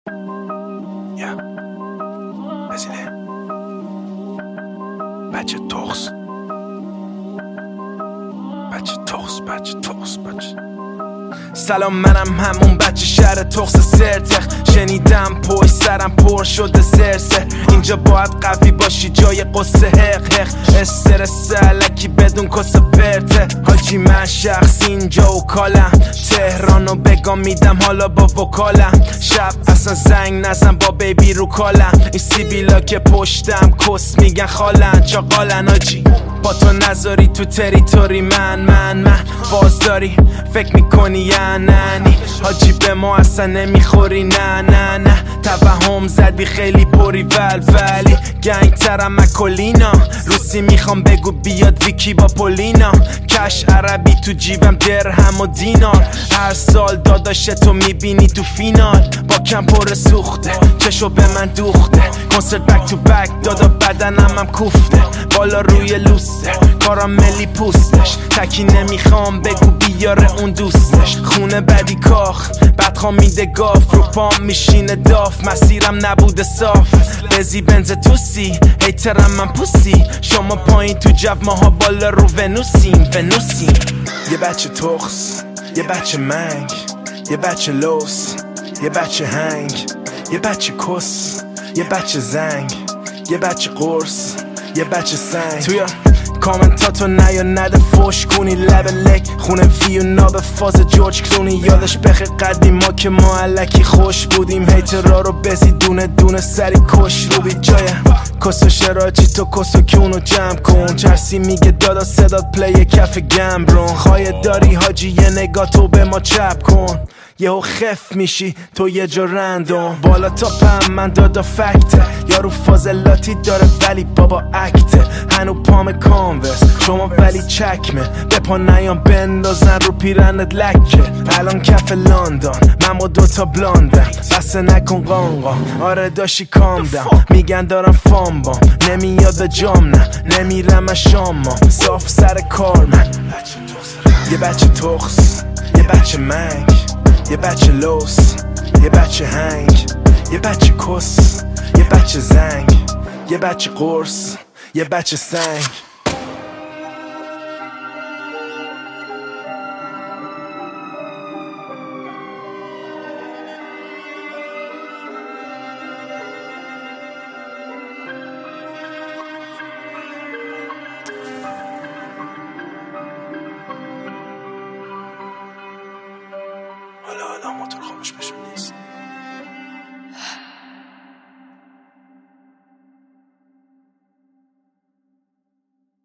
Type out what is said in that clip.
بزینه بچه تخص سلام، منم همون بچه شهر تخص سرتخ. شنیدم پشت سرم پر شده سرسه. اینجا باید قوی باشی، جای قصه حق حق. استرس علکی بدون کس پرته. حاجی من شخص اینجا و کالم، تهرانو بگم میدم حالا با وکالم. شب اصلا زنگ نزن با بیبی رو کالم. این سیبیلا که پشتم کس میگن خالن چاقالن. حاجی با تو نذاری تو تریتوری من باز داری فکر میکنی یا ننی. حاجی به ما اصلا نمیخوری نه توهم زدی خیلی بری ولی گنگ ترم اکولینا. روسی میخوام بگو بیاد ویکی با پولینا. کش عربی تو جیبم درهم و دینار. هر سال داداش تو میبینی تو فینال. با کم پر سوخته چشو به من دوخته. کنسرت بک تو بک دادا بدنم هم کوفته. بالا روی لوسته کاراملی پوستش. تکی نمیخوام بگو بیاره اون دوستش. خونه بدی کاخ بدخوام میده گاف. رو پام میشینه داف مسیرم نبوده صاف. بزی بنز توسی هیترم من پوسی. شما پایین تو جو ماها بالا رو ونوسیم. یه بچه تخص، یه بچه منگ، یه بچه لوس، یه بچه هنگ، یه بچه کس، یه بچه زنگ، یه بچه قرص، یه بچه سنگ. توی کامنتاتو نیا نده فوش کنی لب لک. خونه ویونا به فاز جورج کلونی. یادش بخیر قدیما که ما علکی خوش بودیم. هیترا رو بزی دونه دونه سری کش رو بی جایه. کسو شراجی تو کسو که اونو جمع کن. چرسی میگه دادا صدات پلی کف گمبرون. خواهی داری حاجی یه نگاه تو به ما چپ کن. یهو خف میشی تو یه جا رندم. بالا تا پم من دادا فکته. یارو فاضلاتی داره ولی بابا اکته. هنو پام کانورس شما ولی چکمه. به پا نیام بندازن رو پیرنت لکه. الان کف لندن من با دوتا بلاندم. بسه نکن قانقا آره داشی کامدم. میگن دارم فام بام نمیاد به جام نه. نمیرم شاما صاف سر کار من. یه بچه تخص، یه بچه منگ، یه بچه لوس، یه بچه هنگ، یه بچه کس، یه بچه زنگ، یه بچه قرص، یه بچه سنگ.